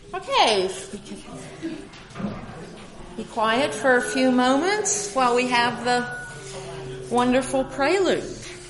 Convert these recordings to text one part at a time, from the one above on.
Okay, if we can be quiet for a few moments while we have the wonderful prelude.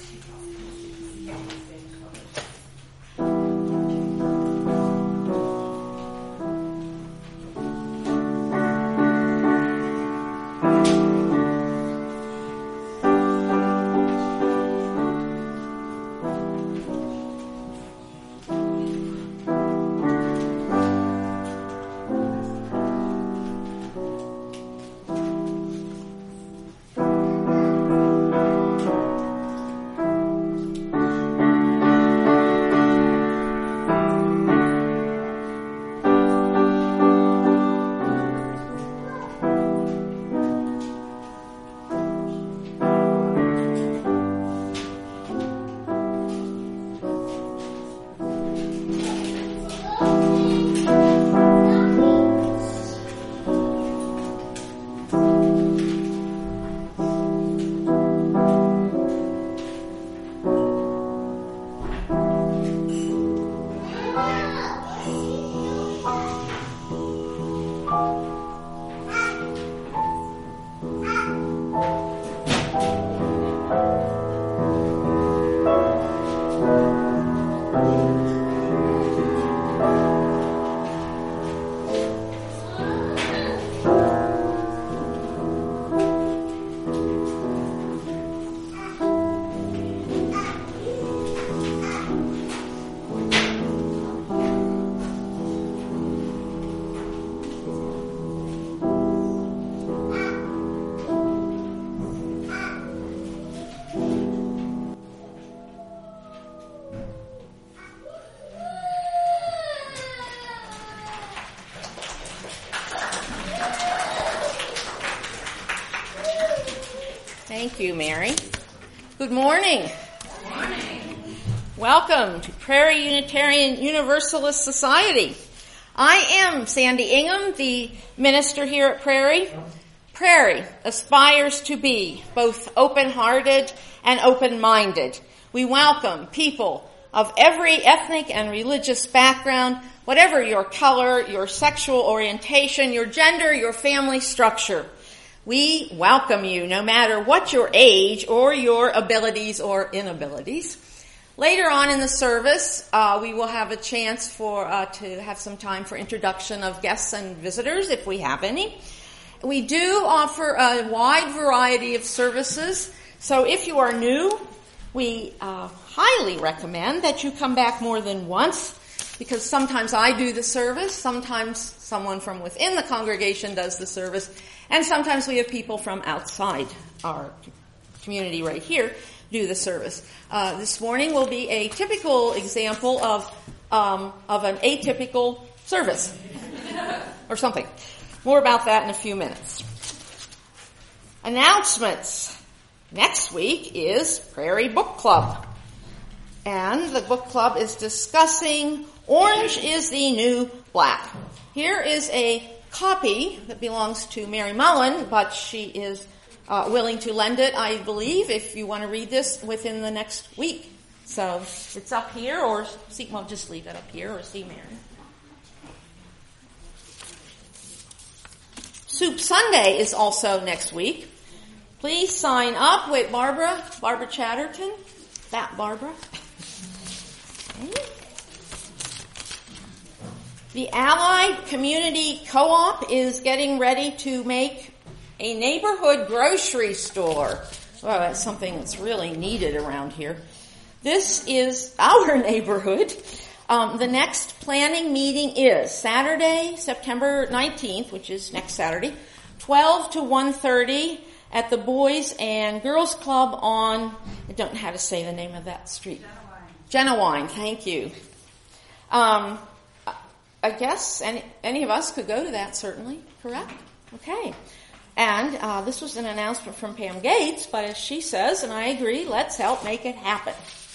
Thank you, Mary. Good morning. Good morning. Welcome to Prairie Unitarian Universalist Society. I am Sandy Ingham, the minister here at Prairie. Prairie aspires to be both open-hearted and open-minded. We welcome people of every ethnic and religious background, whatever your color, your sexual orientation, your gender, your family structure. We welcome you no matter what your age or your abilities or inabilities. Later on in the service, we will have a chance to have some time for introduction of guests and visitors if we have any. We do offer a wide variety of services, so if you are new, we highly recommend that you come back more than once, because sometimes I do the service, sometimes someone from within the congregation does the service, and sometimes we have people from outside our community right here do the service. This morning will be a typical example of an atypical service or something. More about that in a few minutes. Announcements. Next week is Prairie Book Club. And the book club is discussing Orange is the New Black. Here is a copy that belongs to Mary Mullen, but she is willing to lend it, I believe, if you want to read this within the next week. So it's up here, or just leave it up here, or see Mary. Soup Sunday is also next week. Please sign up with Barbara Chatterton. That Barbara. Okay. The Allied Community Co-op is getting ready to make a neighborhood grocery store. Well, that's something that's really needed around here. This is our neighborhood. The next planning meeting is Saturday, September 19th, which is next Saturday, 12 to 1:30 at the Boys and Girls Club on, I don't know how to say the name of that street. Genowine, thank you. I guess any of us could go to that, certainly, correct? Okay. And this was an announcement from Pam Gates, but as she says, and I agree, let's help make it happen.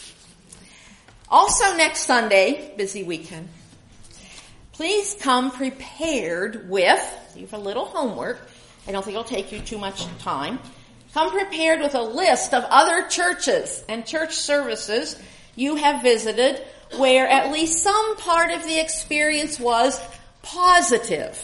Also next Sunday, busy weekend, please come prepared with, you have a little homework, I don't think it'll take you too much time, come prepared with a list of other churches and church services you have visited where at least some part of the experience was positive.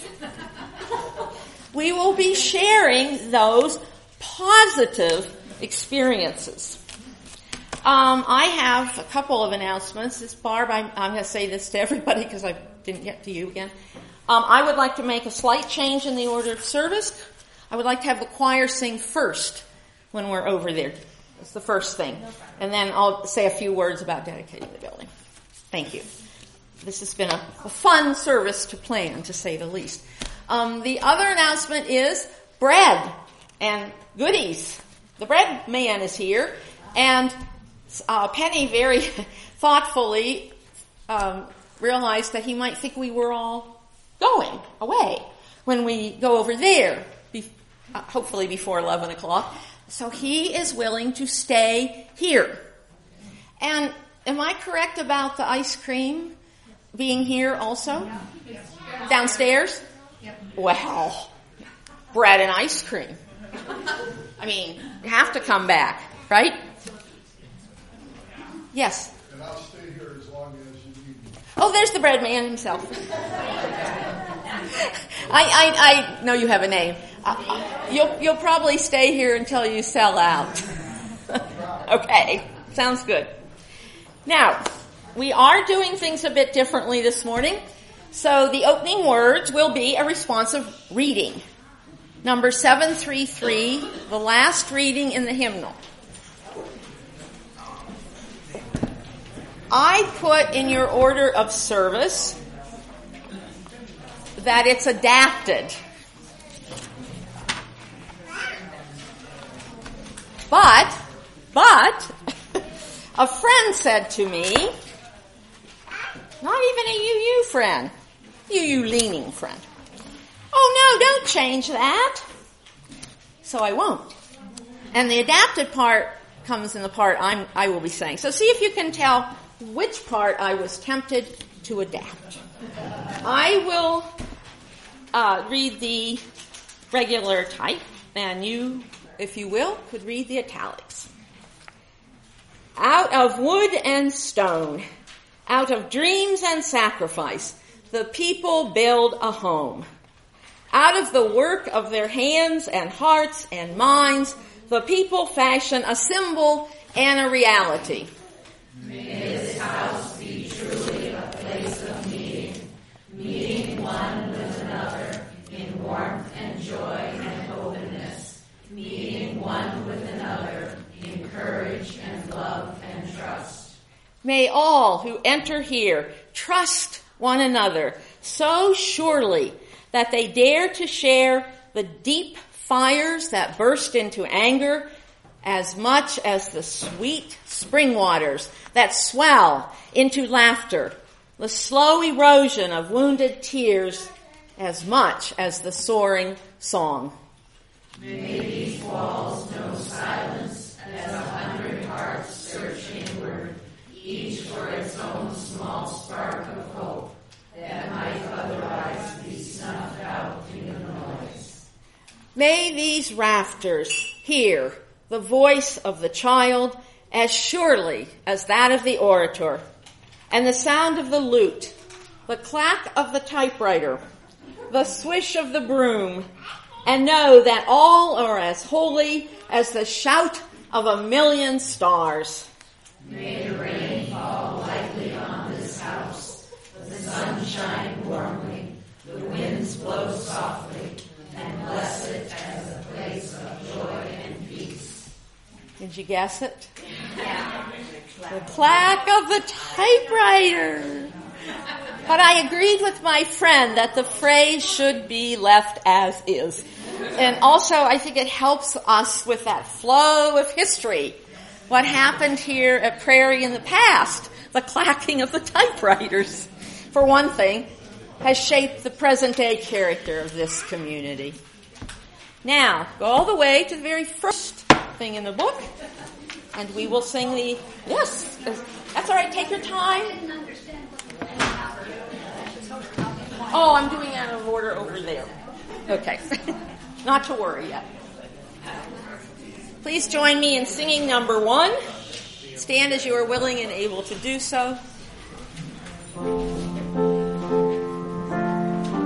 We will be sharing those positive experiences. I have a couple of announcements. This Barb, I'm going to say this to everybody because I didn't get to you again. I would like to make a slight change in the order of service. I would like to have the choir sing first when we're over there. That's the first thing. And then I'll say a few words about dedicating the building. Thank you. This has been a fun service to plan, to say the least. The other announcement is bread and goodies. The bread man is here, and Penny very thoughtfully realized that he might think we were all going away when we go over there, hopefully before 11 o'clock. So he is willing to stay here. And am I correct about the ice cream being here also? Downstairs? Well, bread and ice cream. I mean, you have to come back, right? Yes? And I'll stay here as long as you need me. Oh, there's the bread man himself. I know you have a name. You'll probably stay here until you sell out. Okay, sounds good. Now, we are doing things a bit differently this morning. So the opening words will be a responsive reading. Number 733, the last reading in the hymnal. I put in your order of service that it's adapted. But, a friend said to me, not even a UU friend, UU leaning friend, oh no, don't change that. So I won't. And the adapted part comes in the part I will be saying. So see if you can tell which part I was tempted to adapt. I will read the regular type, and you, if you will, could read the italics. Out of wood and stone, out of dreams and sacrifice, the people build a home. Out of the work of their hands and hearts and minds, the people fashion a symbol and a reality. May this house be truly a place of meeting one with another in warmth and joy and openness, meeting one with another in courage and love and trust. May all who enter here trust one another so surely that they dare to share the deep fires that burst into anger as much as the sweet spring waters that swell into laughter, the slow erosion of wounded tears as much as the soaring song. May these walls know silence as 100 hearts search inward, each for its own small spark of hope that might otherwise be snuffed out in the noise. May these rafters hear the voice of the child as surely as that of the orator, and the sound of the lute, the clack of the typewriter, the swish of the broom, and know that all are as holy as the shout of a million stars. May the rain fall lightly on this house, the sun shine warmly, the winds blow softly, and bless it as a place of joy and peace. Did you guess it? The clack of the typewriter. But I agreed with my friend that the phrase should be left as is. And also, I think it helps us with that flow of history. What happened here at Prairie in the past, the clacking of the typewriters, for one thing, has shaped the present-day character of this community. Now, go all the way to the very first thing in the book, and we will sing the... Yes, that's all right. Take your time. Oh, I'm doing out of order over there. Okay. Not to worry yet. Please join me in singing number 1. Stand as you are willing and able to do so.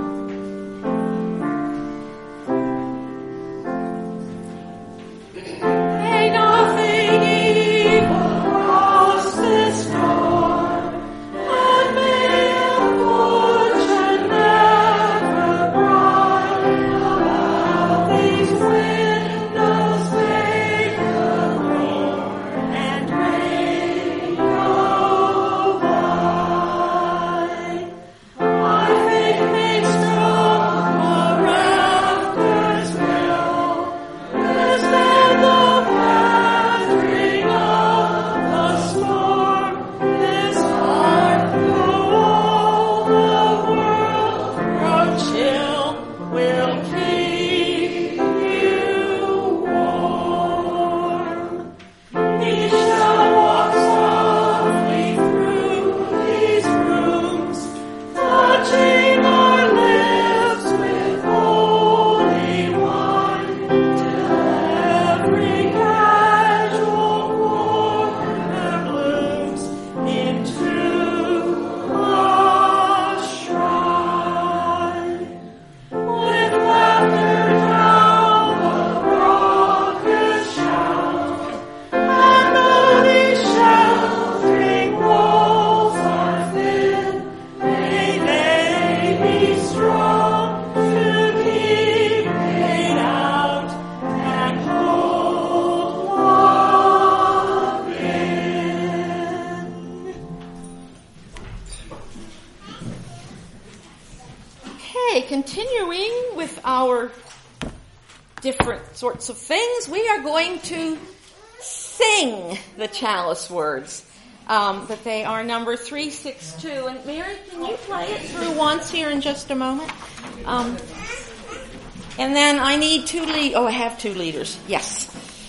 Okay, continuing with our different sorts of things, we are going to sing the chalice words. But they are number 362. And Mary, can you play it through once here in just a moment? And then I need I have 2 leaders. Yes.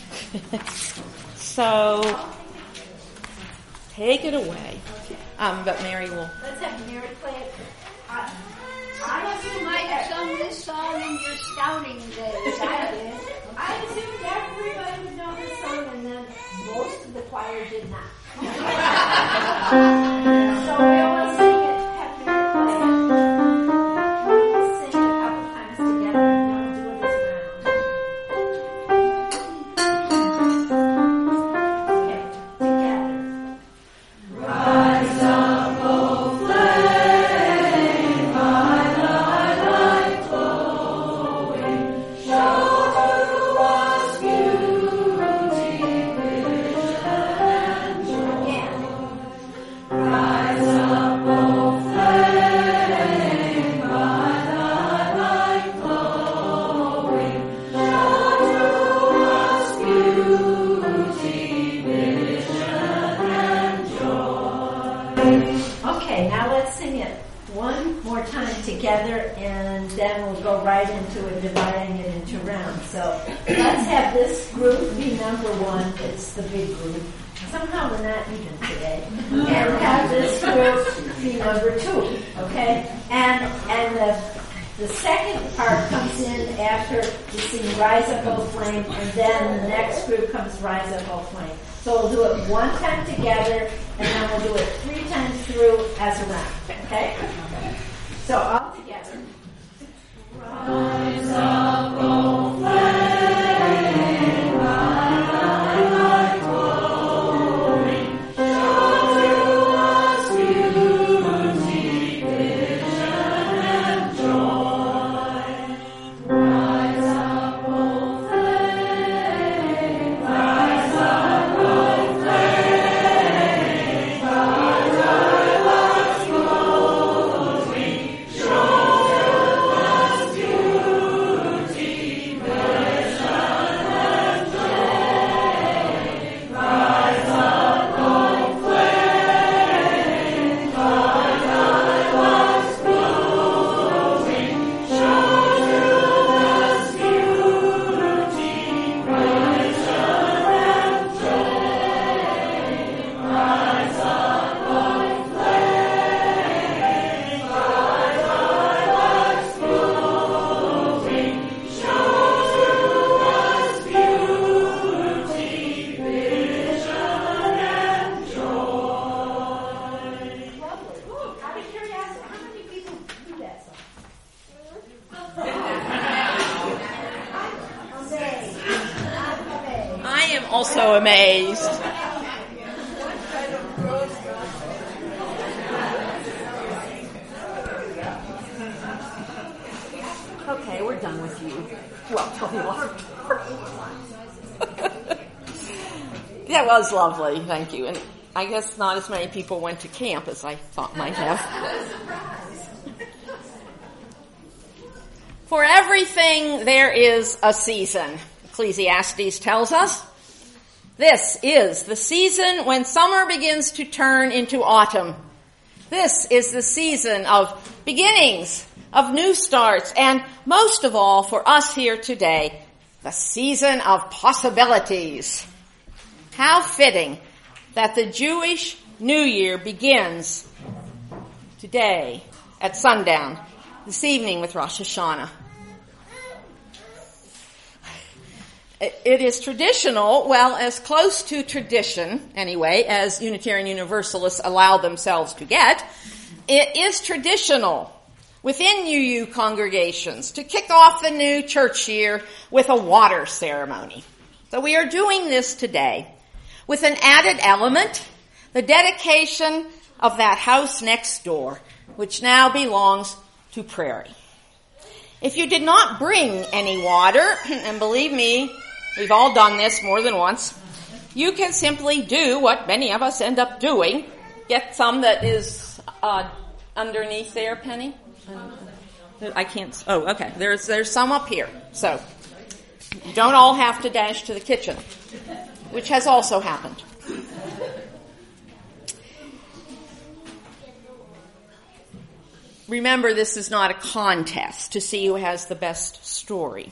So, take it away. But Mary will. Let's have Mary play it. I assume I have sung this song in your scouting days. I assumed everybody would know this song, and then most of the choir did not. So we will sing it, have Mary play it. We'll sing it a couple times together, and then we'll do it as a round. Okay, together. Rise up, O flame, my light glowing, show to us beauty, vision, and joy. Rise up, O flame, my light glowing, show to us beauty, vision, and joy. Okay, now let's sing it one more time together, and then we'll go right into it, dividing it into rounds. So let's have this group be number 1. It's the big group. Somehow we're not even today. And have this group be number 2, okay? And the second part comes in after we sing Rise Up, O Flame, and then the next group comes Rise Up, O Flame. So we'll do it one time together, and then we'll do it 3 times through as a round, okay? So all together. Rise up, O flame, my light glowing, show to us beauty, vision, and joy. Rise up, O flame, rise up, O flame, my light glowing, show to us beauty, vision, and joy. Rise up, O flame, my light glowing, show to us beauty, vision, and joy. Rise up, O flame, my light glowing, show to us beauty, vision, and joy. Lovely. Ooh, out of curiosity, how many people do that song? I'm amazed. I am also amazed. Okay, we're done with you. Well, till you are. That was lovely, thank you. And I guess not as many people went to camp as I thought might have. For everything there is a season, Ecclesiastes tells us. This is the season when summer begins to turn into autumn. This is the season of beginnings, of new starts, and most of all for us here today, the season of possibilities. How fitting that the Jewish New Year begins today at sundown, this evening with Rosh Hashanah. It is traditional, well, as close to tradition, anyway, as Unitarian Universalists allow themselves to get. It is traditional within UU congregations to kick off the new church year with a water ceremony. So we are doing this today with an added element, the dedication of that house next door, which now belongs to Prairie. If you did not bring any water, and believe me, we've all done this more than once, you can simply do what many of us end up doing. Get some that is underneath there, Penny. I can't. Oh, okay. There's some up here. So you don't all have to dash to the kitchen, which has also happened. Remember, this is not a contest to see who has the best story.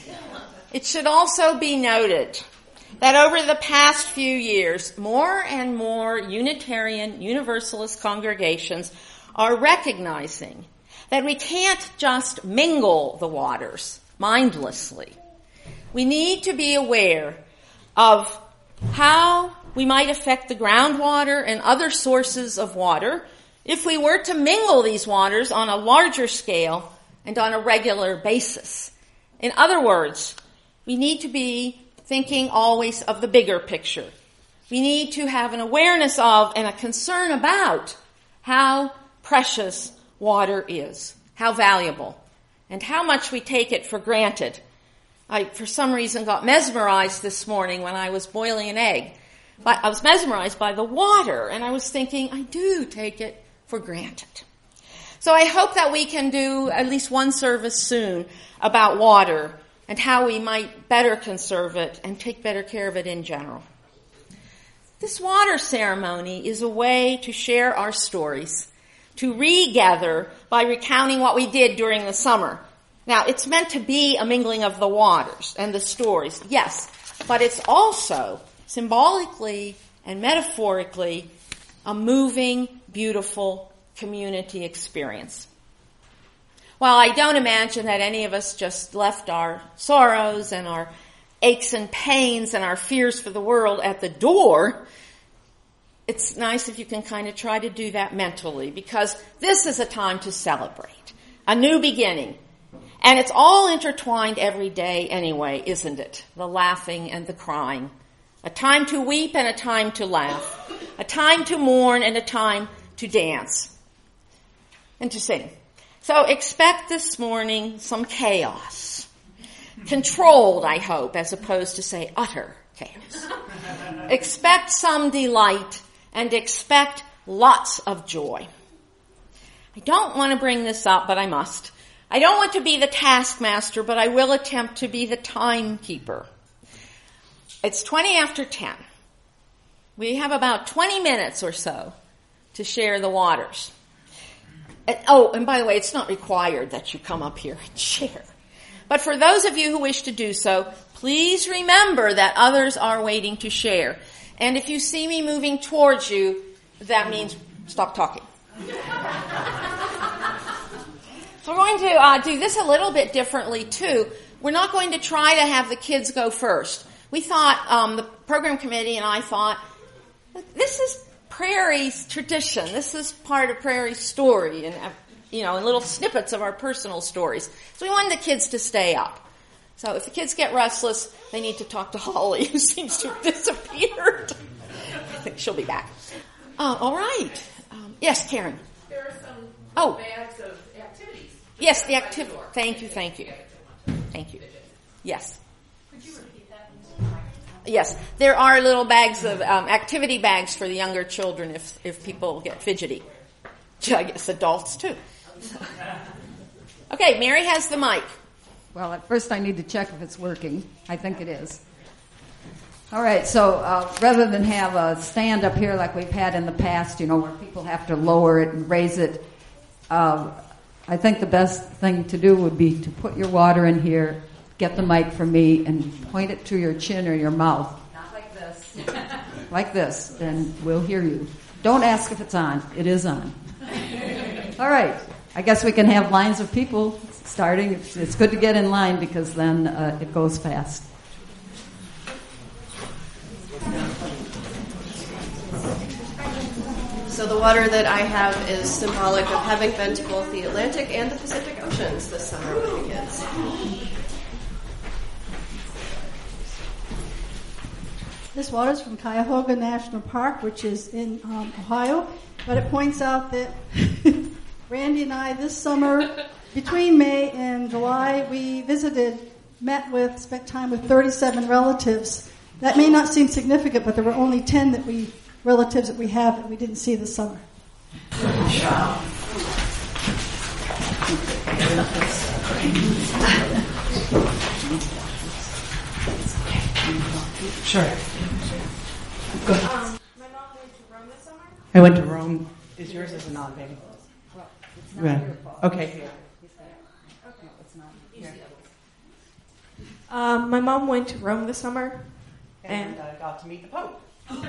It should also be noted that over the past few years, more and more Unitarian Universalist congregations are recognizing that we can't just mingle the waters mindlessly. We need to be aware of how we might affect the groundwater and other sources of water if we were to mingle these waters on a larger scale and on a regular basis. In other words, we need to be thinking always of the bigger picture. We need to have an awareness of and a concern about how precious water is, how valuable, and how much we take it for granted. I, for some reason, got mesmerized this morning when I was boiling an egg. I was mesmerized by the water, and I was thinking, I do take it for granted. So I hope that we can do at least one service soon about water and how we might better conserve it and take better care of it in general. This water ceremony is a way to share our stories, to regather by recounting what we did during the summer. Now, it's meant to be a mingling of the waters and the stories, yes, but it's also symbolically and metaphorically a moving, beautiful community experience. While I don't imagine that any of us just left our sorrows and our aches and pains and our fears for the world at the door, it's nice if you can kind of try to do that mentally, because this is a time to celebrate, a new beginning. And it's all intertwined every day anyway, isn't it? The laughing and the crying. A time to weep and a time to laugh. A time to mourn and a time to dance. And to sing. So expect this morning some chaos. Controlled, I hope, as opposed to, say, utter chaos. Expect some delight and expect lots of joy. I don't want to bring this up, but I must. I don't want to be the taskmaster, but I will attempt to be the timekeeper. It's 20 after 10. We have about 20 minutes or so to share the waters. And by the way, it's not required that you come up here and share. But for those of you who wish to do so, please remember that others are waiting to share. And if you see me moving towards you, that means stop talking. So we're going to do this a little bit differently, too. We're not going to try to have the kids go first. We thought, the program committee and I thought, this is Prairie's tradition. This is part of Prairie's story and, and little snippets of our personal stories. So we wanted the kids to stay up. So if the kids get restless, they need to talk to Holly, who seems to have disappeared. I think she'll be back. All right. Yes, Karen. There are some bags of activities. Yes, the activity. Thank you. Yes. Could you repeat that? Yes, there are little bags of activity bags for the younger children if people get fidgety. I guess adults too. Okay, Mary has the mic. Well, at first I need to check if it's working. I think it is. All right, so rather than have a stand up here like we've had in the past, where people have to lower it and raise it, I think the best thing to do would be to put your water in here, get the mic from me, and point it to your chin or your mouth. Not like this. Like this, then we'll hear you. Don't ask if it's on. It is on. All right. I guess we can have lines of people starting. It's good to get in line because then it goes fast. So the water that I have is symbolic of having been to both the Atlantic and the Pacific Oceans this summer with the kids. This water is from Cuyahoga National Park, which is in Ohio, but it points out that Randy and I this summer, between May and July, we spent time with 37 relatives. That may not seem significant, but there were only 10 relatives that we have that we didn't see this summer. Sure. Go ahead. My mom went to Rome this summer. I went to Rome. Is yours as a non-baby? Well, it's not your fault. Okay. Here. It's not. My mom went to Rome this summer. And got to meet the Pope.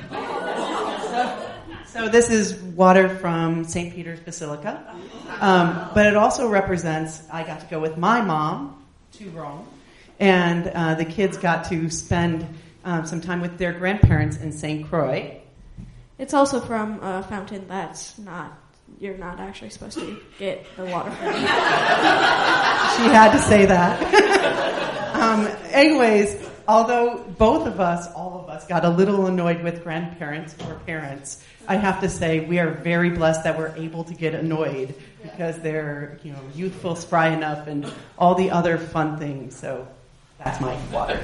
So this is water from St. Peter's Basilica. But it also represents, I got to go with my mom to Rome. And the kids got to spend some time with their grandparents in St. Croix. It's also from a fountain you're not actually supposed to get the water from. She had to say that. Anyways, although all of us got a little annoyed with grandparents or parents, I have to say we are very blessed that we're able to get annoyed because they're, youthful, spry enough, and all the other fun things. So that's my water.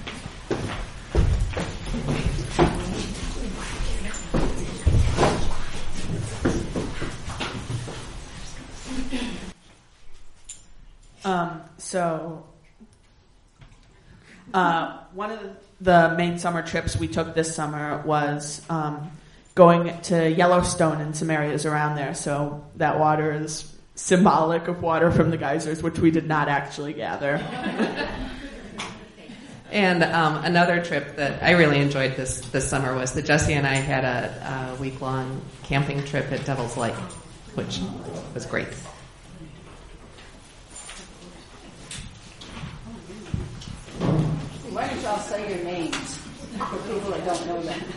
One of the main summer trips we took this summer was going to Yellowstone and some areas around there. So that water is symbolic of water from the geysers, which we did not actually gather. And another trip that I really enjoyed this summer was that Jesse and I had a week-long camping trip at Devil's Lake, which was great. Why don't y'all say your names for people that don't know them?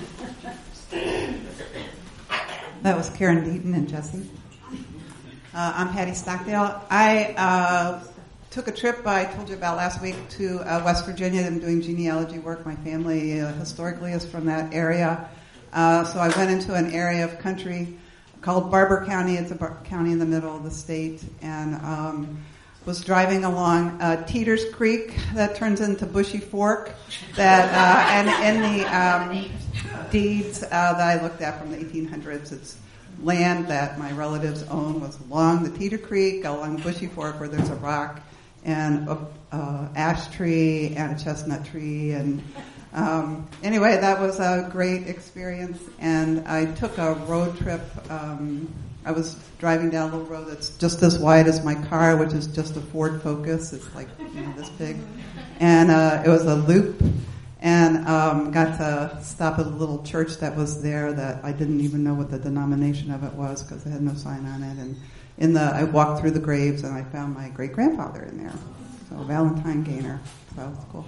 That was Karen Deaton and Jesse. I'm Patty Stockdale. I took a trip I told you about last week to West Virginia. I'm doing genealogy work. My family historically is from that area. So I went into an area of country called Barber County. It's a county in the middle of the state. And was driving along Teeters Creek that turns into Bushy Fork. And in the deeds that I looked at from the 1800s, it's land that my relatives own was along the Teeter Creek, along Bushy Fork, where there's a rock and a ash tree and a chestnut tree. And anyway, that was a great experience. And I took a road trip. I was driving down a little road that's just as wide as my car, which is just a Ford Focus. It's like this big. And it was a loop. And got to stop at a little church that was there that I didn't even know what the denomination of it was because it had no sign on it. And I walked through the graves and I found my great-grandfather in there. So Valentine Gaynor. So it's cool.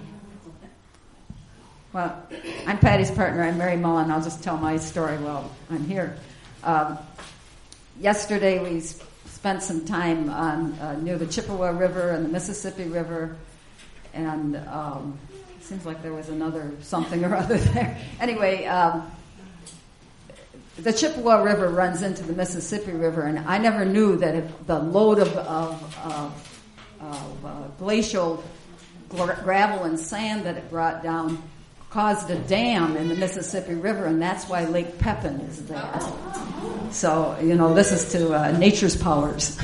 Well, I'm Patty's partner. I'm Mary Mullen. I'll just tell my story while I'm here. Yesterday we spent some time on near the Chippewa River and the Mississippi River, and seems like there was another something or other there. Anyway, the Chippewa River runs into the Mississippi River, and I never knew that if the load of glacial gravel and sand that it brought down caused a dam in the Mississippi River, and that's why Lake Pepin is there. So, this is to nature's powers.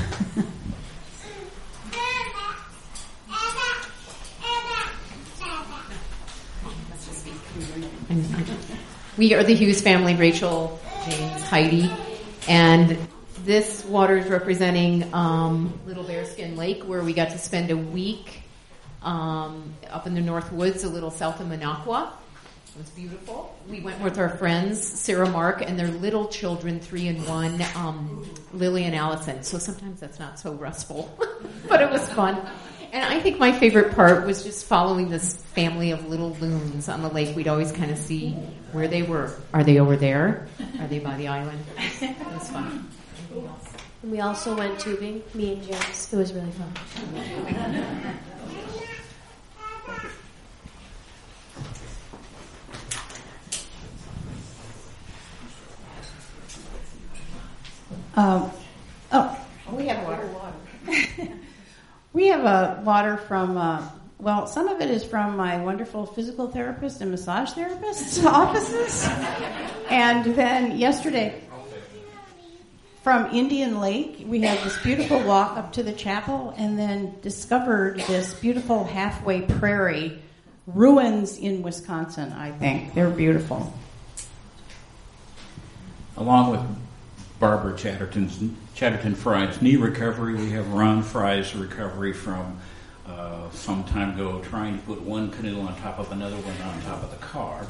We are the Hughes family, Rachel, James, Heidi, and this water is representing Little Bearskin Lake, where we got to spend a week up in the North Woods, a little south of Minocqua. It was beautiful. We went with our friends, Sarah, Mark, and their little children, 3 and 1, Lily and Allison. So sometimes that's not so restful, but it was fun. And I think my favorite part was just following this family of little loons on the lake. We'd always kind of see where they were. Are they over there? Are they by the island? It was fun. And we also went tubing, me and James. It was really fun. We have water. We have water from, some of it is from my wonderful physical therapist and massage therapist's offices. And then yesterday, from Indian Lake. We had this beautiful walk up to the chapel and then discovered this beautiful halfway prairie ruins in Wisconsin, I think. They're beautiful. Along with Barbara Chatterton Fry's knee recovery, we have Ron Fry's recovery from some time ago trying to put one canoe on top of another one on top of the car.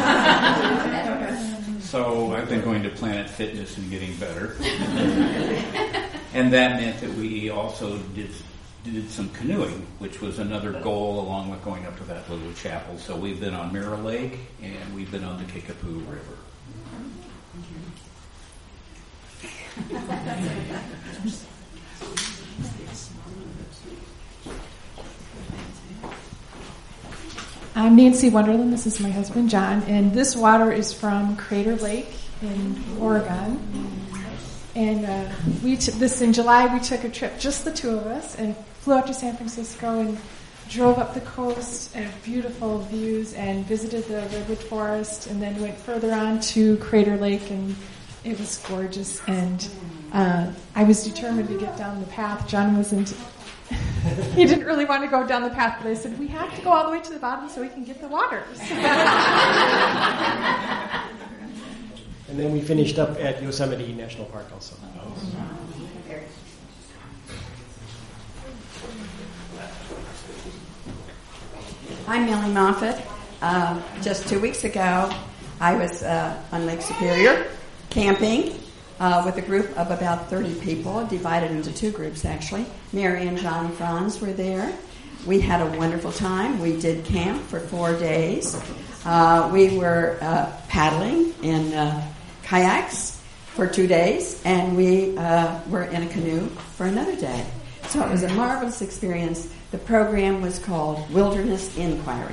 So I've been going to Planet Fitness and getting better. And that meant that we also did some canoeing, which was another goal along with going up to that little chapel. So we've been on Mirror Lake and we've been on the Kickapoo River. I'm Nancy Wonderland. This is my husband, John. And this water is from Crater Lake in Oregon. And in July, we took a trip, just the two of us, and flew out to San Francisco and drove up the coast and beautiful views and visited the redwood forest and then went further on to Crater Lake, and it was gorgeous. And I was determined to get down the path. John wasn't. He didn't really want to go down the path, but I said, we have to go all the way to the bottom so we can get the waters. And then we finished up at Yosemite National Park also. I'm Millie Moffitt. Just 2 weeks ago, I was on Lake Superior camping with a group of about 30 people, divided into two groups, actually. Mary and Johnny Franz were there. We had a wonderful time. We did camp for 4 days. We were paddling in kayaks for 2 days, and we were in a canoe for another day. So it was a marvelous experience. The program was called Wilderness Inquiry.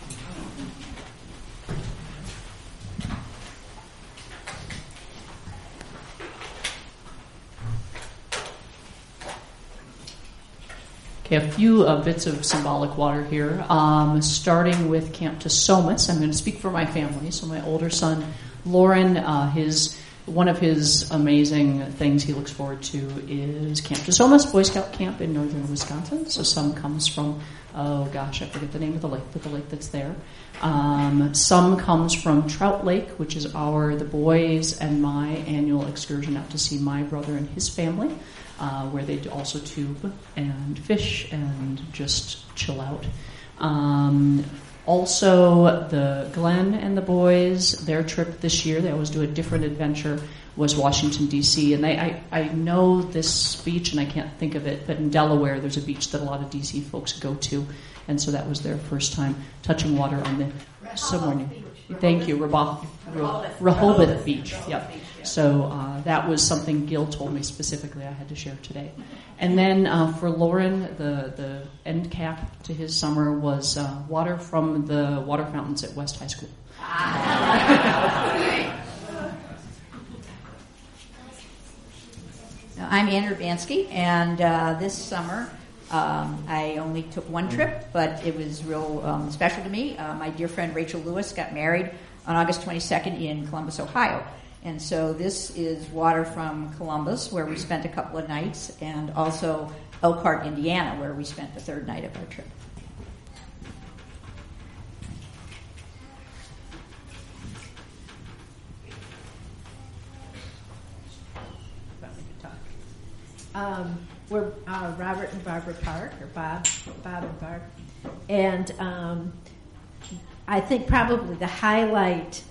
Okay, a few bits of symbolic water here. Starting with Camp Tosomas, I'm going to speak for my family. So my older son, Lauren, one of his amazing things he looks forward to is Camp Tosomas, Boy Scout camp in northern Wisconsin. So some comes from, I forget the name of the lake, but the lake that's there. Some comes from Trout Lake, which is the boys and my annual excursion out to see my brother and his family. Where they also tube and fish and just chill out. Also, the Glenn and the boys, their trip this year, they always do a different adventure, was Washington, D.C. And I know this beach, and I can't think of it, but in Delaware, there's a beach that a lot of D.C. folks go to. And so that was their first time touching water on the somewhere new. Thank you, Rehoboth Beach. Yep. So that was something Gil told me specifically I had to share today. And then for Lauren, the end cap to his summer was water from the water fountains at West High School. I'm Ann Urbanski, and this summer I only took one trip, but it was real special to me. My dear friend Rachel Lewis got married on August 22nd in Columbus, Ohio. And so this is water from Columbus, where we spent a couple of nights, and also Elkhart, Indiana, where we spent the third night of our trip. We're Robert and Barbara Park, or Bob and Barb. And I think probably the highlight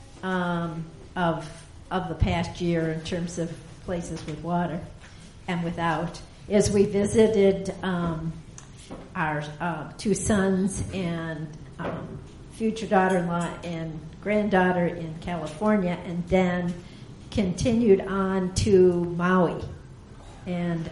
of the past year in terms of places with water and without is we visited our two sons and future daughter-in-law and granddaughter in California, and then continued on to Maui and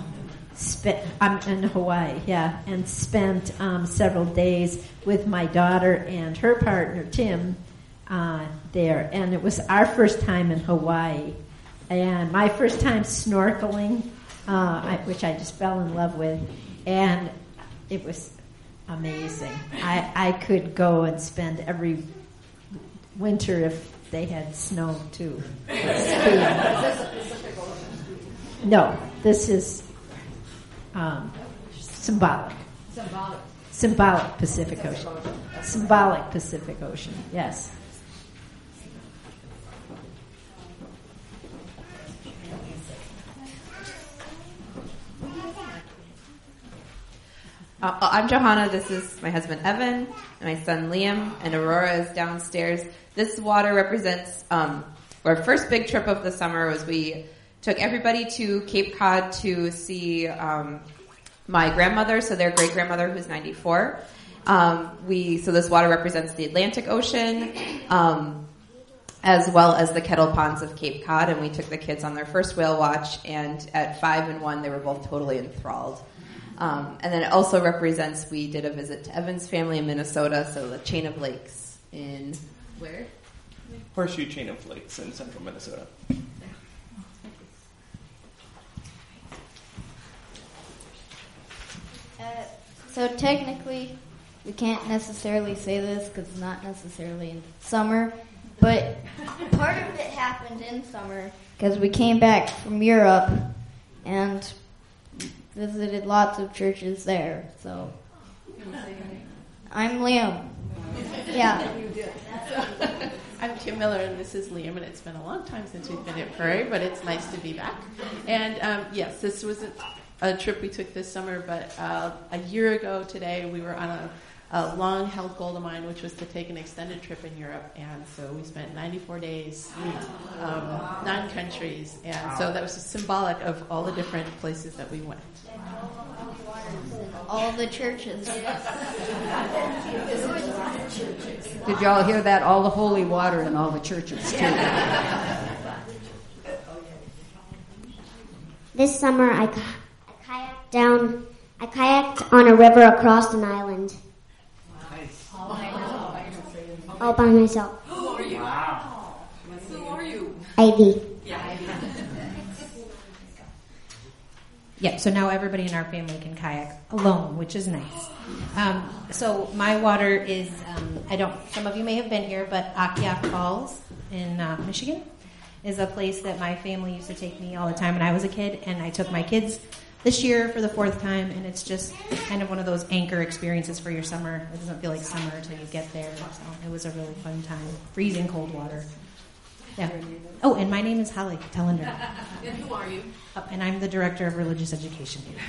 in Hawaii, and spent several days with my daughter and her partner Tim there. And it was our first time in Hawaii, and my first time snorkeling, which I just fell in love with, and it was amazing. I could go and spend every winter if they had snow too. No, this is symbolic. Symbolic Pacific Ocean. Symbolic Pacific Ocean, yes. I'm Johanna. This is my husband Evan, and my son Liam, and Aurora is downstairs. This water represents our first big trip of the summer. Was we took everybody to Cape Cod to see my grandmother, so their great grandmother, who's 94. So this water represents the Atlantic Ocean, as well as the kettle ponds of Cape Cod, and we took the kids on their first whale watch, and at 5 and 1, they were both totally enthralled. And then it also represents, we did a visit to Evan's family in Minnesota, so the chain of lakes in where? Horseshoe Chain of Lakes in central Minnesota. So technically, we can't necessarily say this because it's not necessarily in summer, but part of it happened in summer because we came back from Europe and visited lots of churches there. So I'm Liam. Yeah. I'm Kim Miller, and this is Liam, and it's been a long time since we've been at Prairie, but it's nice to be back. And yes, this was a trip we took this summer, but a year ago today we were on a long-held goal of mine, which was to take an extended trip in Europe, and so we spent 94 days, 9 countries, and so that was symbolic of all the different places that we went. All the churches. Did y'all hear that? All the holy water in all the churches, too. This summer I kayaked on a river across an island. All by myself. Who are you? Wow. Who are you? Ivy. Yeah, so now everybody in our family can kayak alone, which is nice. So my water is, some of you may have been here, but Akiak Falls in Michigan is a place that my family used to take me all the time when I was a kid, and I took my kids this year for the 4th time, and it's just kind of one of those anchor experiences for your summer. It doesn't feel like summer until you get there, so it was a really fun time. Freezing cold water. Yeah. Oh, and my name is Holly Tellender. And who are you? And I'm the Director of Religious Education here.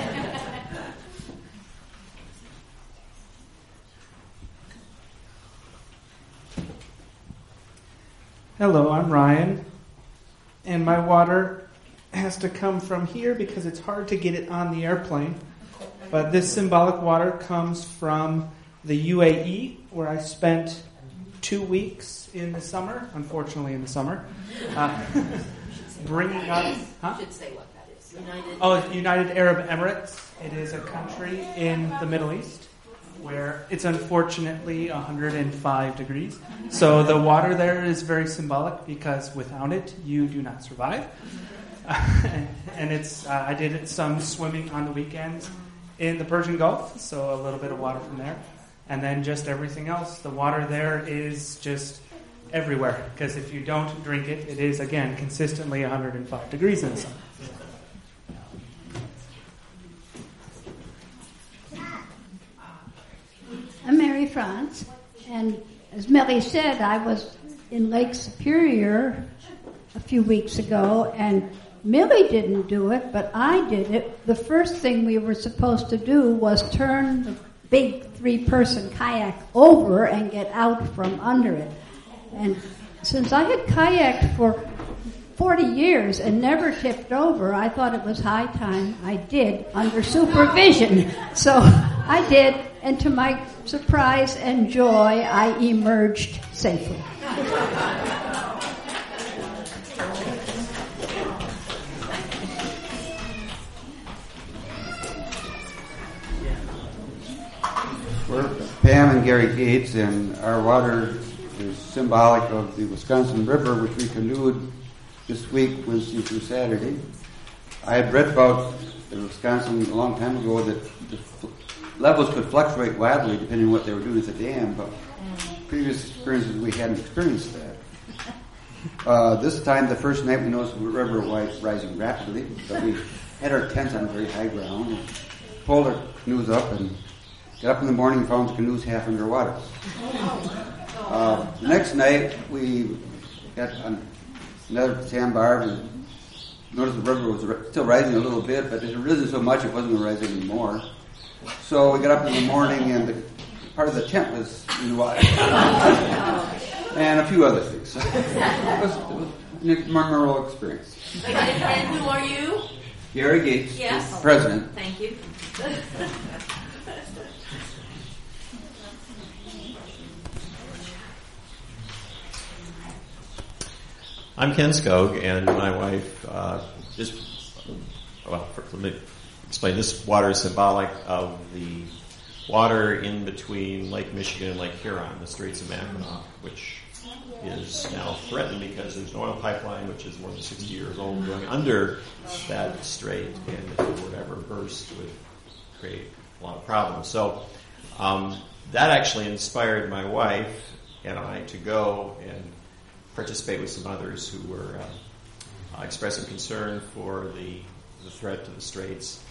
Hello, I'm Ryan, and my water has to come from here because it's hard to get it on the airplane. But this symbolic water comes from the UAE, where I spent 2 weeks in the summer, unfortunately in the summer, bringing up... You should say what that is. United Arab Emirates. It is a country in the Middle East where it's unfortunately 105 degrees. So the water there is very symbolic because without it, you do not survive. And it's I did some swimming on the weekends in the Persian Gulf, so a little bit of water from there. And then just everything else. The water there is just everywhere, because if you don't drink it, it is, again, consistently 105 degrees in the summer. I'm Mary France, and as Melly said, I was in Lake Superior a few weeks ago, and Millie didn't do it, but I did it. The first thing we were supposed to do was turn the big 3-person kayak over and get out from under it. And since I had kayaked for 40 years and never tipped over, I thought it was high time I did under supervision. So I did, and to my surprise and joy, I emerged safely. We're Pam and Gary Gates, and our water is symbolic of the Wisconsin River, which we canoed this week, Wednesday through Saturday. I had read about Wisconsin a long time ago that the levels could fluctuate wildly depending on what they were doing at the dam, but previous experiences we hadn't experienced that. This time, the first night, we noticed the river was rising rapidly, but we had our tents on very high ground, and pulled our canoes up, and got up in the morning and found the canoes half underwater. The next night, we got on another sandbar and noticed the river was still rising a little bit, but it had risen so much it wasn't going to rise anymore. So we got up in the morning, and part of the tent was in the water. And a few other things. It was a memorable experience. And who are you? Gary Gates, Yes. President. Thank you. I'm Ken Skog, and my wife let me explain. This water is symbolic of the water in between Lake Michigan and Lake Huron, the Straits of Mackinac, which is now threatened because there's an oil pipeline which is more than 60 years old going under that strait, and if it would ever burst, would create a lot of problems. So that actually inspired my wife and I to go and participate with some others who were expressing concern for the threat to the straits.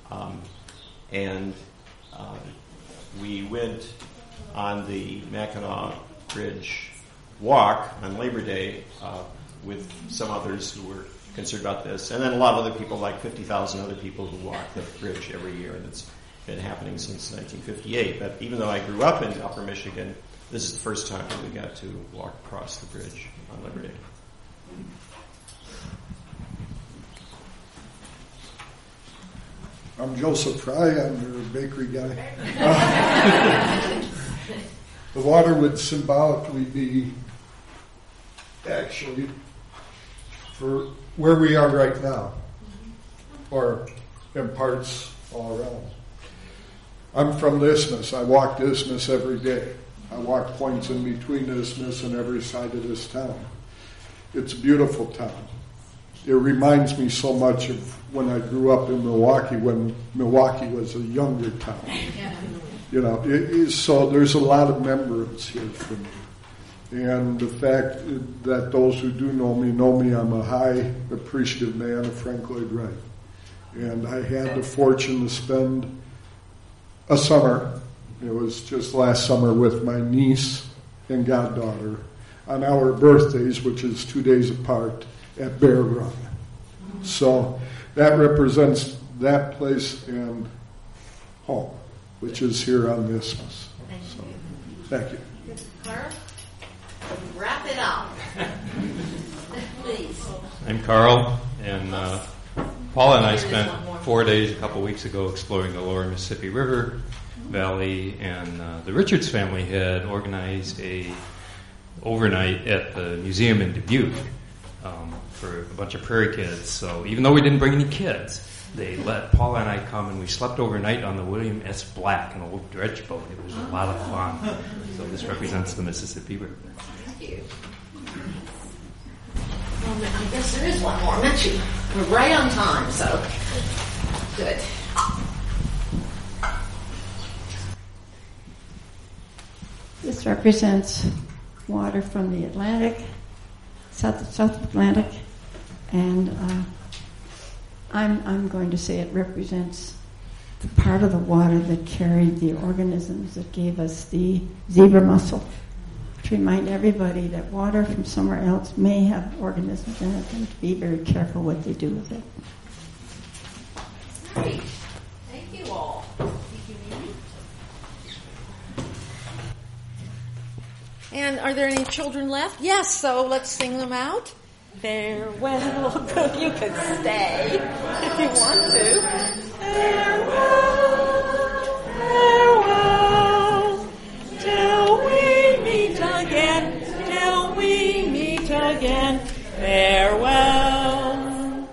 We went on the Mackinac Bridge walk on Labor Day with some others who were concerned about this, and then a lot of other people, like 50,000 other people who walk the bridge every year, and it's been happening since 1958. But even though I grew up in Upper Michigan, this is the first time that we got to walk across the bridge on Labor Day. I'm Joseph Fry. I'm your bakery guy. The water would symbolically be actually for where we are right now, or in parts all around. I'm from the Isthmus. I walk the Isthmus every day. I walk points in between the Isthmus and every side of this town. It's a beautiful town. It reminds me so much of when I grew up in Milwaukee, when Milwaukee was a younger town. You know, so there's a lot of remembrance here for me. And the fact that those who do know me, I'm a high appreciative man of Frank Lloyd Wright. And I had the fortune to spend a summer, it was just last summer, with my niece and goddaughter on our birthdays, which is 2 days apart, at Bear Run. So that represents that place and home, which is here on the Isthmus. So, thank you. Carl, wrap it up. Please. I'm Carl, and Paula and I spent 4 days a couple weeks ago exploring the lower Mississippi River Valley, and the Richards family had organized a overnight at the museum in Dubuque for a bunch of prairie kids. So even though we didn't bring any kids, they let Paula and I come, and we slept overnight on the William S. Black, an old dredge boat. It was a lot of fun. So this represents the Mississippi River. Thank you. Well, I guess there is one more, Mitchie. We're right on time, so good. This represents water from the Atlantic, South Atlantic, and I'm going to say it represents the part of the water that carried the organisms that gave us the zebra mussel. To remind everybody that water from somewhere else may have organisms in it, and to be very careful what they do with it. Great. Thank you all. And are there any children left? Yes, so let's sing them out. Farewell. You can stay if you want to. Farewell, farewell, till we meet again, till we meet again. Farewell,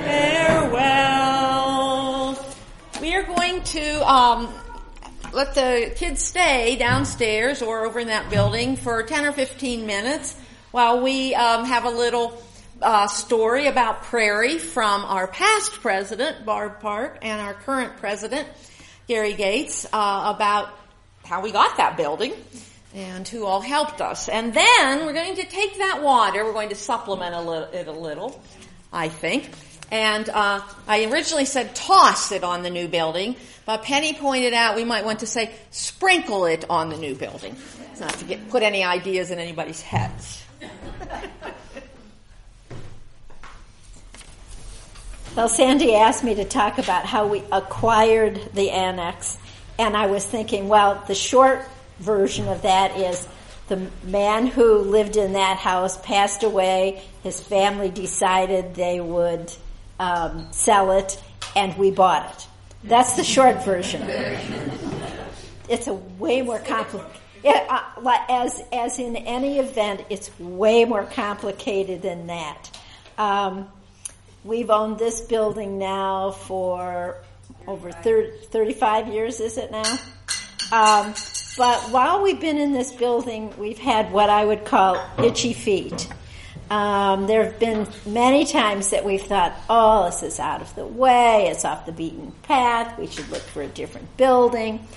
farewell. We are going to let the kids stay downstairs or over in that building for 10 or 15 minutes while we have a little story about Prairie from our past president, Barb Park, and our current president, Gary Gates, about how we got that building and who all helped us. And then we're going to take that water, we're going to supplement it a little, I think. And I originally said toss it on the new building, but Penny pointed out we might want to say sprinkle it on the new building. It's not to put any ideas in anybody's heads. Well, Sandy asked me to talk about how we acquired the annex, and I was thinking, well, the short version of that is the man who lived in that house passed away, his family decided they would sell it, and we bought it. That's the short version. It's a way more complicated. As in any event, it's way more complicated than that. We've owned this building now for over 35 years, is it now? But while we've been in this building, we've had what I would call itchy feet. There have been many times that we've thought, oh, this is out of the way, it's off the beaten path, we should look for a different building.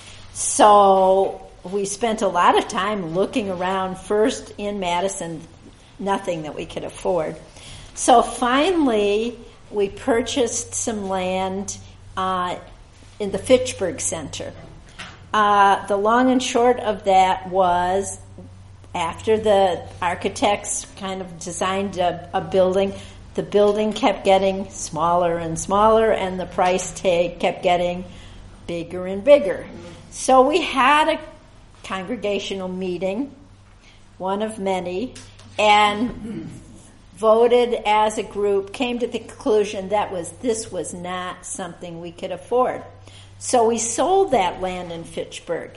So we spent a lot of time looking around, first in Madison, nothing that we could afford. So finally, we purchased some land in the Fitchburg Center. The long and short of that was, after the architects kind of designed a building, the building kept getting smaller and smaller, and the price tag kept getting bigger and bigger. So we had a congregational meeting, one of many, and voted as a group, came to the conclusion that this was not something we could afford. So we sold that land in Fitchburg.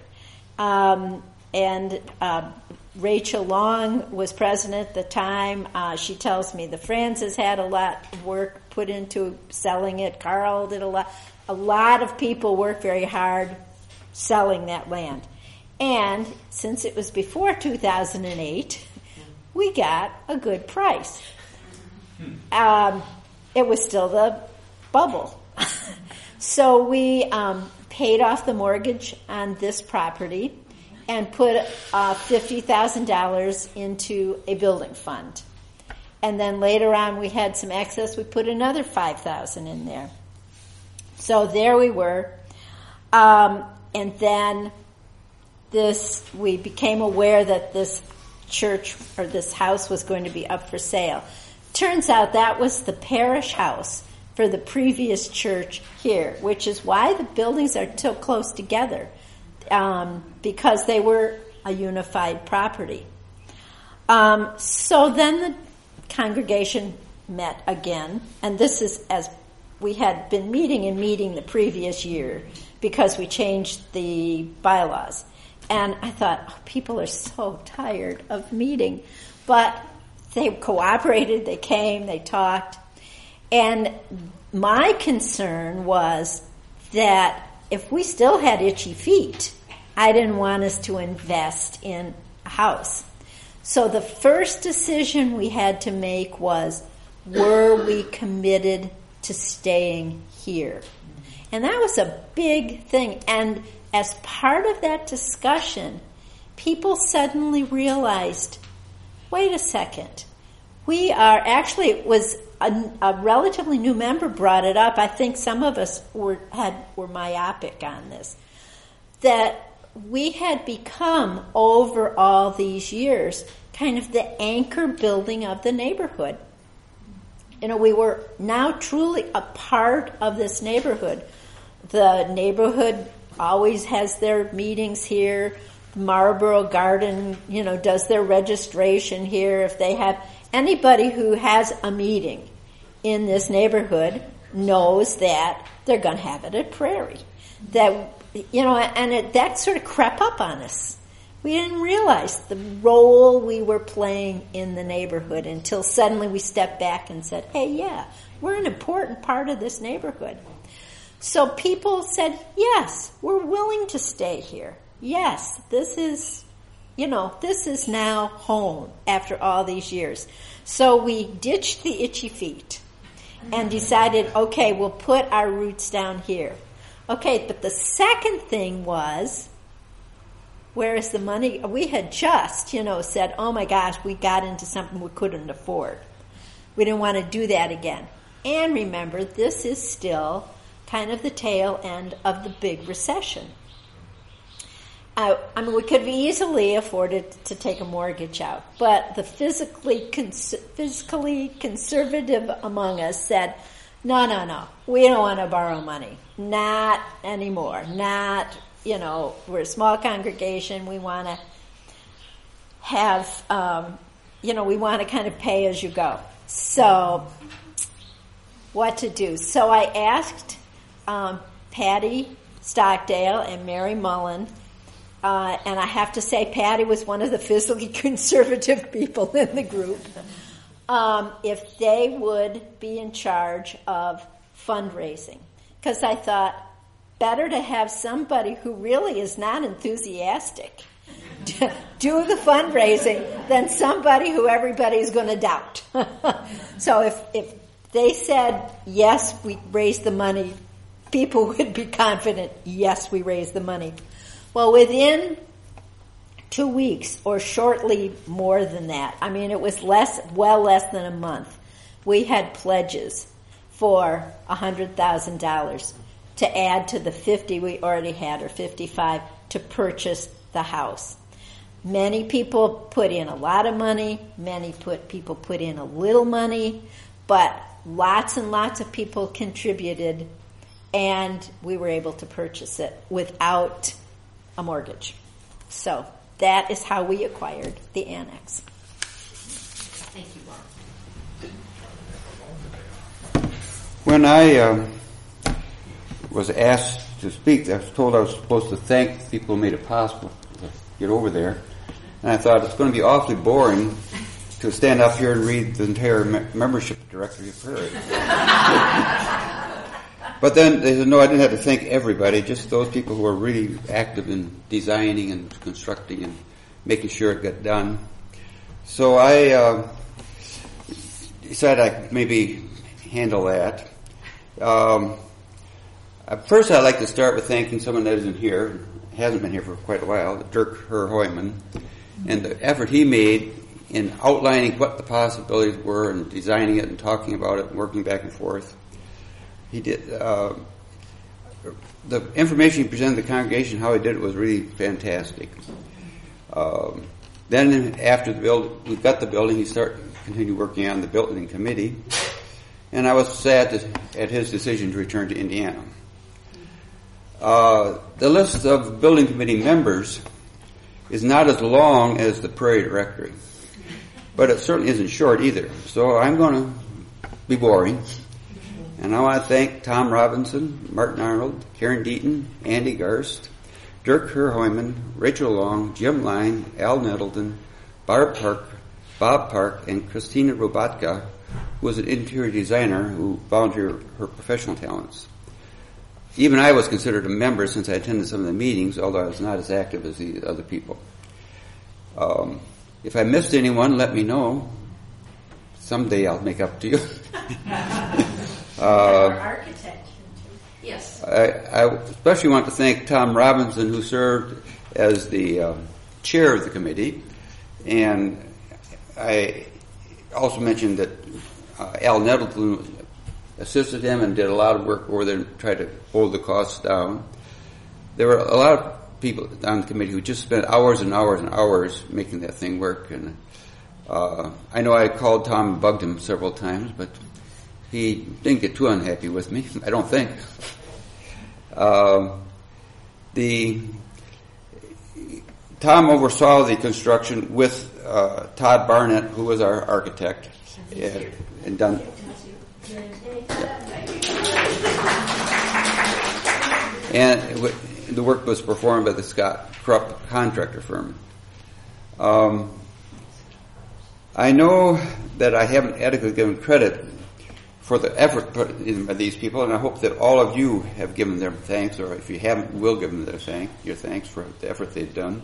And Rachel Long was president at the time. She tells me the Francis had a lot of work put into selling it. Carl did a lot. A lot of people worked very hard selling that land. And since it was before 2008, we got a good price. It was still the bubble. So we paid off the mortgage on this property and put $50,000 into a building fund. And then later on we had some excess. We put another $5,000 in there. So there we were. And then we became aware that this church or this house was going to be up for sale. Turns out that was the parish house for the previous church here, which is why the buildings are so close together, because they were a unified property. So then the congregation met again, and this is as we had been meeting the previous year because we changed the bylaws. And I thought, oh, people are so tired of meeting. But they cooperated, they came, they talked. And my concern was that if we still had itchy feet, I didn't want us to invest in a house. So the first decision we had to make was, were we committed to staying here? And that was a big thing. And as part of that discussion, people suddenly realized, wait a second. We are actually, it was a relatively new member brought it up. I think some of us were myopic on this. That we had become, over all these years, kind of the anchor building of the neighborhood. You know, we were now truly a part of this neighborhood. The neighborhood always has their meetings here. Marlboro Garden, does their registration here. If they have anybody who has a meeting in this neighborhood knows that they're going to have it at Prairie. That, that sort of crept up on us. We didn't realize the role we were playing in the neighborhood until suddenly we stepped back and said, hey, yeah, we're an important part of this neighborhood. So people said, yes, we're willing to stay here. Yes, this is now home after all these years. So we ditched the itchy feet and decided, okay, we'll put our roots down here. Okay, but the second thing was, Where is the money? We had just, said, oh my gosh, we got into something we couldn't afford. We didn't want to do that again. And remember, this is still kind of the tail end of the big recession. We could have easily afforded to take a mortgage out, but the physically conservative among us said, no, we don't want to borrow money. Not anymore. We're a small congregation. We want to have, we want to kind of pay as you go. So, what to do? So I asked Patty Stockdale and Mary Mullen, and I have to say Patty was one of the physically conservative people in the group, if they would be in charge of fundraising. Because I thought, better to have somebody who really is not enthusiastic do the fundraising than somebody who everybody's going to doubt. So if they said, yes, we raised the money, people would be confident, yes, we raised the money. Well, within 2 weeks, or shortly more than that, it was less than a month, we had pledges for $100,000 to add to the 50 we already had, or 55, to purchase the house. Many people put in a lot of money, people put in a little money, but lots and lots of people contributed, and we were able to purchase it without a mortgage. So that is how we acquired the annex. Thank you, Bob. When I was asked to speak, I was told I was supposed to thank the people who made it possible to get over there. And I thought it's going to be awfully boring to stand up here and read the entire membership directory of Prairie. But then they said, no, I didn't have to thank everybody, just those people who are really active in designing and constructing and making sure it got done. So I decided I'd maybe handle that. First, I'd like to start with thanking someone that isn't here, hasn't been here for quite a while, Dirk Herhoyman, and the effort he made in outlining what the possibilities were and designing it and talking about it and working back and forth. He did the information he presented to the congregation, how he did it, was really fantastic. Then after we got the building, he continued working on the building committee, and I was sad at his decision to return to Indiana. The list of building committee members is not as long as the Prairie directory, but it certainly isn't short either. So I'm going to be boring. And I want to thank Tom Robinson, Martin Arnold, Karen Deaton, Andy Garst, Dirk Herhoyman, Rachel Long, Jim Line, Al Nettleton, Bob Park, and Christina Robatka, who was an interior designer who volunteered her professional talents. Even I was considered a member since I attended some of the meetings, although I was not as active as the other people. If I missed anyone, let me know. Someday I'll make up to you. Architect. Yes. I especially want to thank Tom Robinson, who served as the chair of the committee, and I also mentioned that Al Nettleton assisted him and did a lot of work over there to try to hold the costs down. There were a lot of people on the committee who just spent hours and hours and hours making that thing work, and I know I called Tom and bugged him several times, but he didn't get too unhappy with me, I don't think. Tom oversaw the construction with Todd Barnett, who was our architect, and done. And the work was performed by the Scott Krupp contractor firm. I know that I haven't adequately given credit for the effort put in by these people, and I hope that all of you have given them thanks, or if you haven't, will give them your thanks for the effort they've done.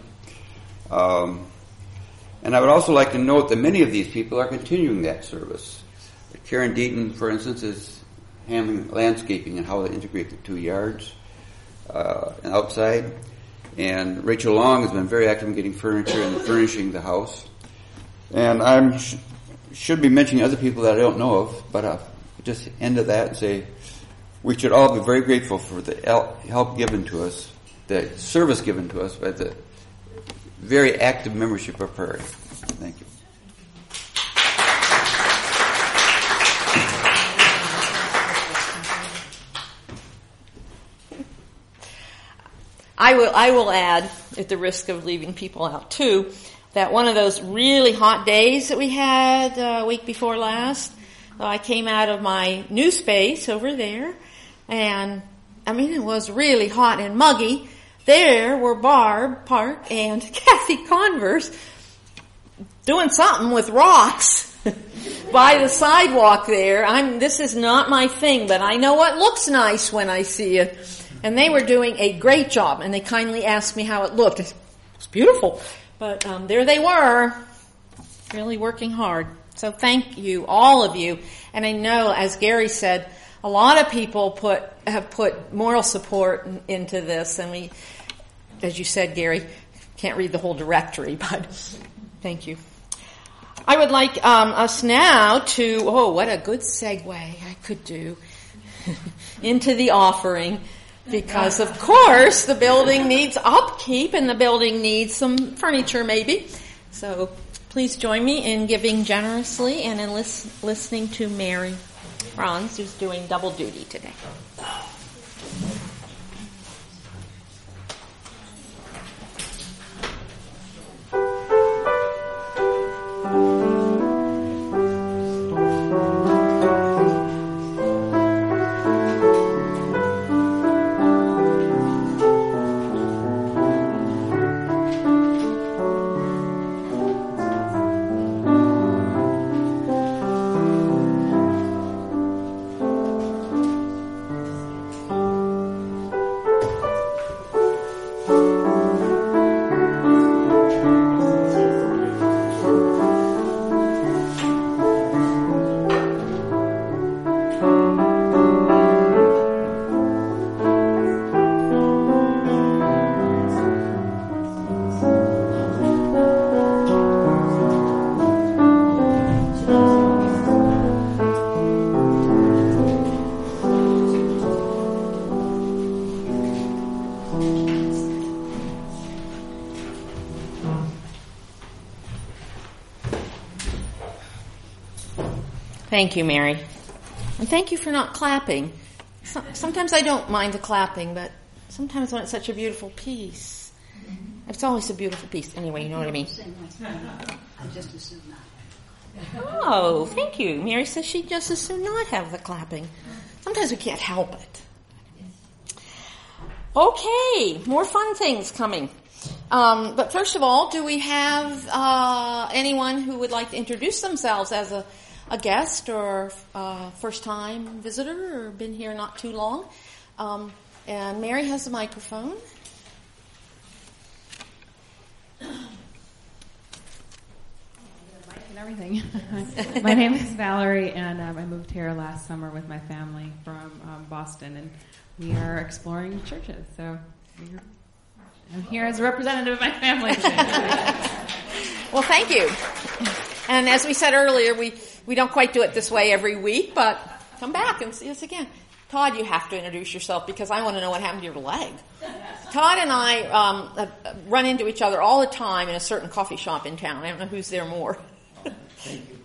And I would also like to note that many of these people are continuing that service. Karen Deaton, for instance, is handling landscaping and how to integrate the 2 yards and outside. And Rachel Long has been very active in getting furniture and furnishing the house. And I should be mentioning other people that I don't know of, but I'll just end at that and say we should all be very grateful for the help given to us, the service given to us by the very active membership of Prairie. Thank you. I will add, at the risk of leaving people out too, that one of those really hot days that we had a week before last, I came out of my new space over there, and it was really hot and muggy. There were Barb Park and Kathy Converse doing something with rocks by the sidewalk there. This is not my thing, but I know what looks nice when I see it. And they were doing a great job, and they kindly asked me how it looked. It was beautiful. But there they were, really working hard. So thank you, all of you. And I know, as Gary said, a lot of people have put moral support into this. And we, as you said, Gary, can't read the whole directory, but thank you. I would like us now to, what a good segue I could do, into the offering. Because, of course, the building needs upkeep and the building needs some furniture, maybe. So please join me in giving generously and in listening to Mary Franz, who's doing double duty today. Thank you, Mary. And thank you for not clapping. Sometimes I don't mind the clapping, but sometimes when it's such a beautiful piece, it's always a beautiful piece. Anyway, you know what I mean. I just assume not. Oh, thank you. Mary says she'd just as soon not have the clapping. Sometimes we can't help it. Okay, more fun things coming. But first of all, do we have anyone who would like to introduce themselves as a guest or first-time visitor or been here not too long? And Mary has the microphone. And everything. My name is Valerie, and I moved here last summer with my family from Boston, and we are exploring churches. So I'm here as a representative of my family today. Well, thank you. And as we said earlier, we don't quite do it this way every week, but come back and see us again. Todd, you have to introduce yourself because I want to know what happened to your leg. Todd and I run into each other all the time in a certain coffee shop in town. I don't know who's there more. Thank you.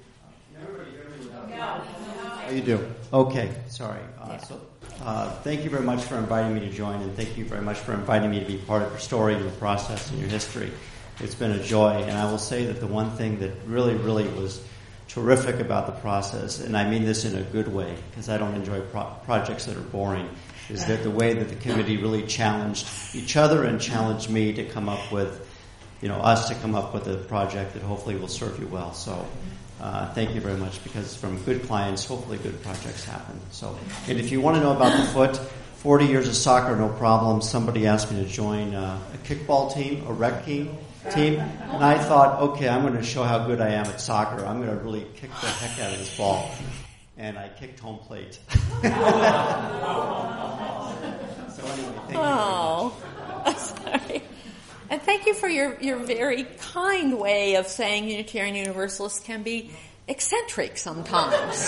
How you do? Okay, sorry. Thank you very much for inviting me to join, and thank you very much for inviting me to be part of your story, your process, and your history. It's been a joy, and I will say that the one thing that really, really was terrific about the process, and I mean this in a good way, because I don't enjoy projects that are boring, is that the way that the committee really challenged each other and challenged me to come up with, us to come up with a project that hopefully will serve you well. So thank you very much, because from good clients, hopefully good projects happen. So, and if you want to know about the Foot, 40 years of soccer, no problem. Somebody asked me to join a kickball team, a rec team, and I thought, okay, I'm going to show how good I am at soccer. I'm going to really kick the heck out of this ball. And I kicked home plate. So anyway, thank you very much. Sorry. And thank you for your very kind way of saying Unitarian Universalists can be eccentric sometimes.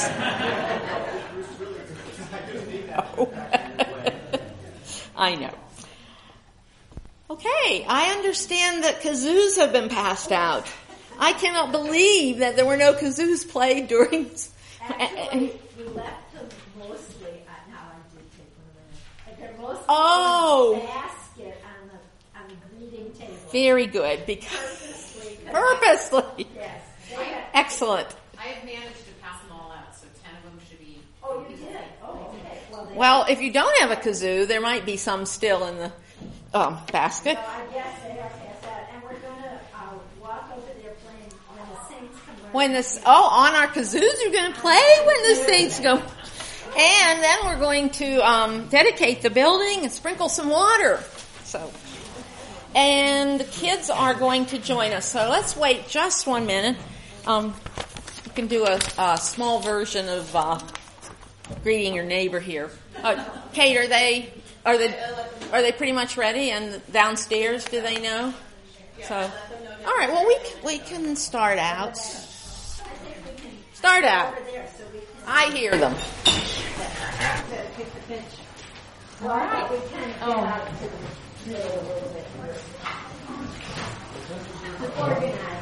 I know. Okay, I understand that kazoos have been passed out. I cannot believe that there were no kazoos played during... Actually, we left them mostly, now I did take one away, but they're mostly in the basket on the greeting table. Very good, because purposely. Yes. Excellent. I have managed to pass them all out, so 10 of them should be... Oh, you did? Oh, okay. Well, if you don't have a kazoo, there might be some still in the basket. So I guess they are passed out, and we're going to walk over there playing when the Saints come On our kazoos, you're going to play when the Saints go. And then we're going to dedicate the building and sprinkle some water. And the kids are going to join us. So let's wait just 1 minute. You can do a small version of greeting your neighbor here. Kate, are they pretty much ready? And downstairs, do they know? So, all right. Well, we can start out. I hear them. All right, we kind of get out to the middle a little bit. Organize.